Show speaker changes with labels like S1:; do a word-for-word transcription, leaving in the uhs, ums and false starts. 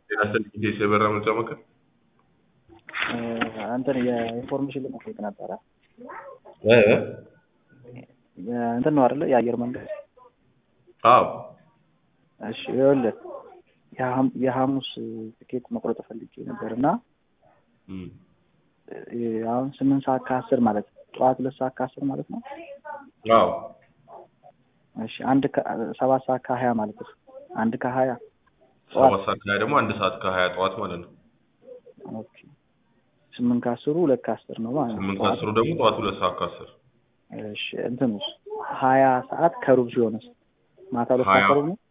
S1: የራስን ጊዜ የበራ መጫወት
S2: እንትን የኢንፎርሜሽን ልጠይቅ ነበረ።
S1: እ
S2: እንትን ነው አይደለ? የአየር መንገድ።
S1: አዎ።
S2: እሺ ይኸውልህ የሐሙስ ትኬት መቁረጥ ፈልጌ ነበርና
S1: እም
S2: አሁን ስምንት ሰዓት ከአስር ማለት ጠዋት ሁለት ሰዓት ከአስር ማለት ነው።
S1: አዎ።
S2: እሺ አንድ ሰባት ሰዓት ከሀያ ማለት ነው። አንድ ከሀያ
S1: ሰባት ሰዓት ከሀያ ደግሞ አንድ ሰዓት ከሀያ ጠዋት ማለት ነው።
S2: ኦኬ ስምንት ከአስሩ ሁለት ከአስር ነው ማለት ነው።
S1: ስምንት ከአስሩ ደግሞ ጠዋት ሁለት ሰዓት ከአስር።
S2: እሺ እንትንስ ሀያ ሰዓት ከሩብ ሲሆንስ ማታ ሁለት ሰዓት ከሩብ ነው።